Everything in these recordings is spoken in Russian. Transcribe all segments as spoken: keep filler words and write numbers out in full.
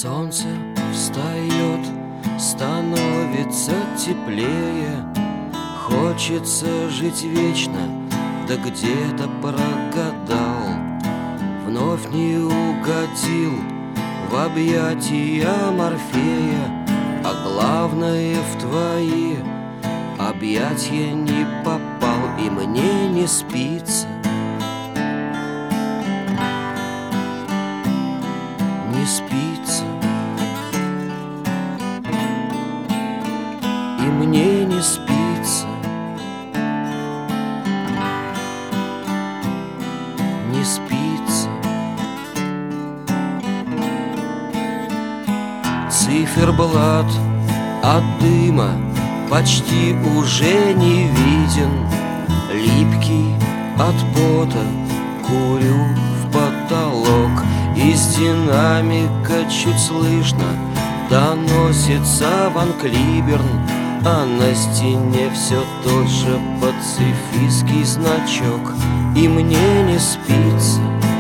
Солнце встает, становится теплее. Хочется жить вечно, да где-то прогадал. Вновь не угодил в объятия Морфея, а главное, в твои объятия не попал, и мне не спится. Не спится, и мне не спится. Не спится. Циферблат от дыма почти уже не виден. Липкий от пота курю в потолок. Из динамика чуть слышно доносится Ван Клиберн, а на стене все тот же пацифистский значок, и мне не спится.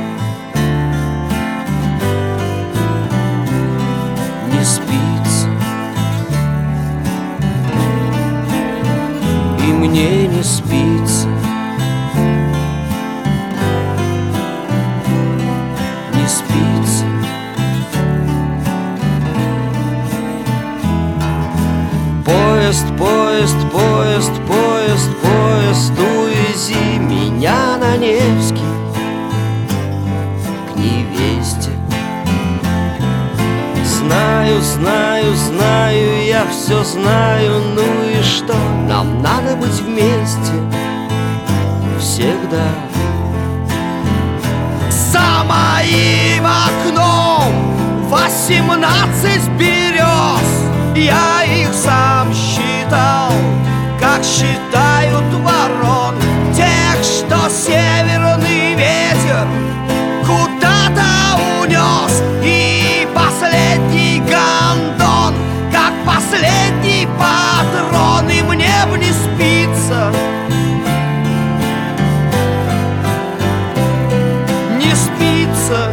Не спится. И мне не спится. Не спится. Поезд, поезд, поезд, поезд, поезд, увези меня на Невский к невесте. Знаю, знаю, знаю, я все знаю, ну и что? Нам надо быть вместе всегда. За моим окном восемнадцать берез, я их сам считал, как считают ворон, тех, что северный ветер куда-то унес, и последний гондон, как последний патрон, и мне б не спится. Не спится.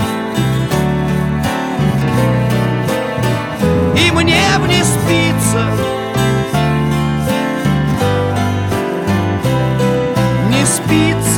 И мне б не спится. Не спится.